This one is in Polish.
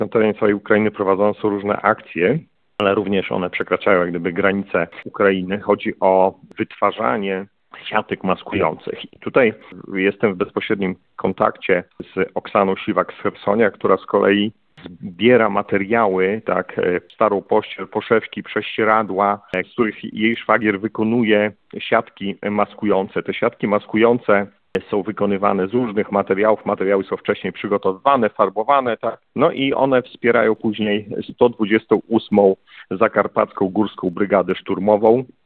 Na terenie całej Ukrainy prowadzone są różne akcje, ale również one przekraczają jak gdyby granice Ukrainy. Chodzi o wytwarzanie siatek maskujących. I tutaj jestem w bezpośrednim kontakcie z Oksaną Siwak z Chersonia, która z kolei zbiera materiały, starą pościel, poszewki, prześcieradła, z których jej szwagier wykonuje siatki maskujące. Te siatki maskujące są wykonywane z różnych materiałów. Materiały są wcześniej przygotowywane, farbowane, No i one wspierają później 128. Zakarpacką Górską Brygadę Szturmową,